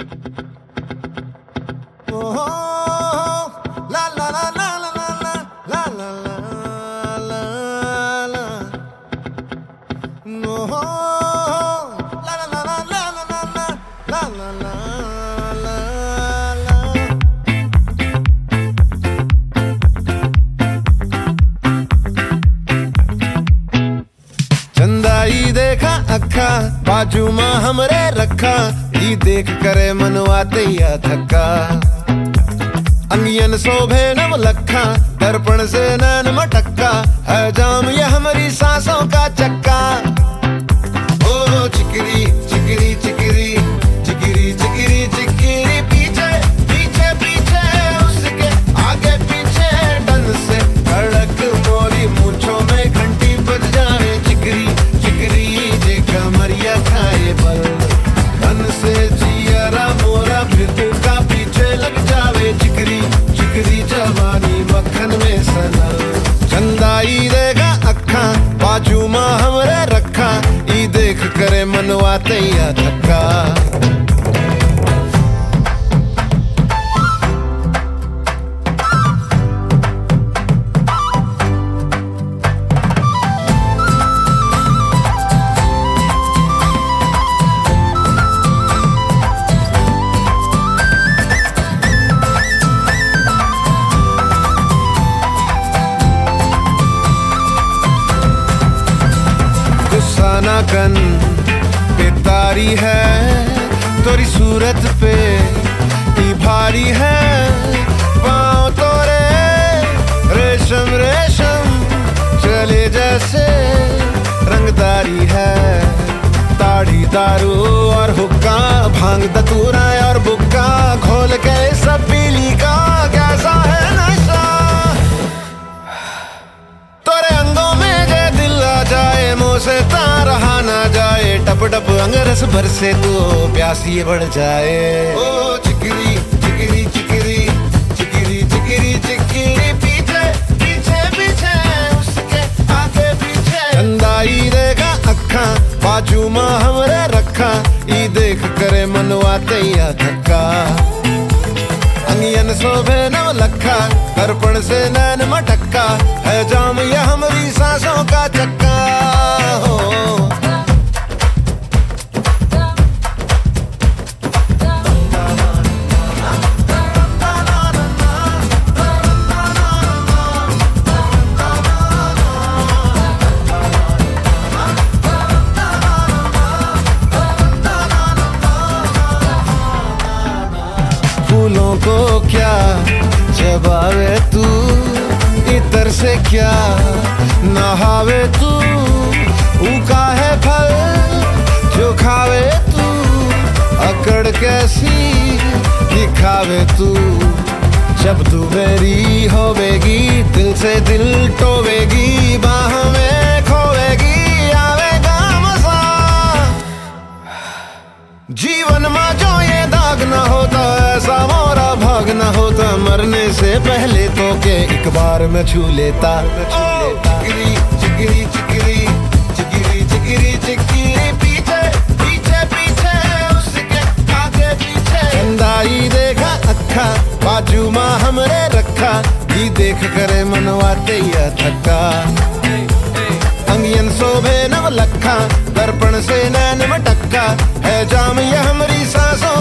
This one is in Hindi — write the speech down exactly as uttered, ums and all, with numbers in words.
चंदाई देखा अखा बाजू मां हमरे रखा, ई देख करे मनवा तैया थका। अंगियन शोभे नव लखा, दर्पण से नैन मटक्का, है जाम ये हमारी सांसों का चक्का। ओ चिकरी चिकरी चिकरी चिकरी चिकरी चिकरी, पीछे पीछे पीछे उसके आगे पीछे, डन से धड़क मोरी मूंछों में घंटी बज जाए। चिकरी चिकरी जे कमरिया खाए पर, धन से जियरा मोरा फिर का पीछे लग जावे। चिकरी चिकरी जवानी मक्खन में सनल, चंदाई देगा अखा बाजू मां हमरे रखा, ई देख करे मनवा तैया थका। गुस्सा कन पे तारी है, तोरी सूरत पे ई भारी है। पाँव तोरे रेशम रेशम चले जैसे रंगदारी है। ताड़ी दारू और हुक्का, भांग दतूरा और बुक्का, घोल के सब पीली का कैसा है नशा। तोरे अंगों में जे दिल आ जाए, मुँह से रहा ना जाए, टप टप अंगरस भर से तो प्यासी बढ़ जाए। ओ चिकरी चिकरी चिकरी चिकरी चिकरी चिकरी, पीछे पीछे पीछे उसके आगे पीछे, चंदाई देगा अखा बाजू मां हमरे रखा, ई देख करे मनवा तैया थका। अंगियन शोभे नव लखा, दर्पण से नैन मटक्का, है जाम ये हमारी सांसों का चक्का। हो फूलों को क्या जबावे तू, इतर से क्या नहावे तू, ऊका है फल जो खावे तू, अकड़ कैसी दिखावे तू। जब तू मेरी होवेगी, दिल से दिल टोवेगी, बाह में खोवेगी, आवेगा मजा। जीवन में जो ये दाग न होता, ऐसा मोरा भाग न होता, मरने से पहले तो के एक बार मैं छू लेता। चिकरी चिकरी चिकरी चिकरी चिकरी चिकरी, पीछे पीछे पीछे उसके आगे पीछे, चंदाई देखा अखा बाजू मां हमरे रखा, ई देख करे मनवा तैया थका। अंगियन शोभे नव लखा, दर्पण से नैन मटक्का, है जाम ये हमारी सांसों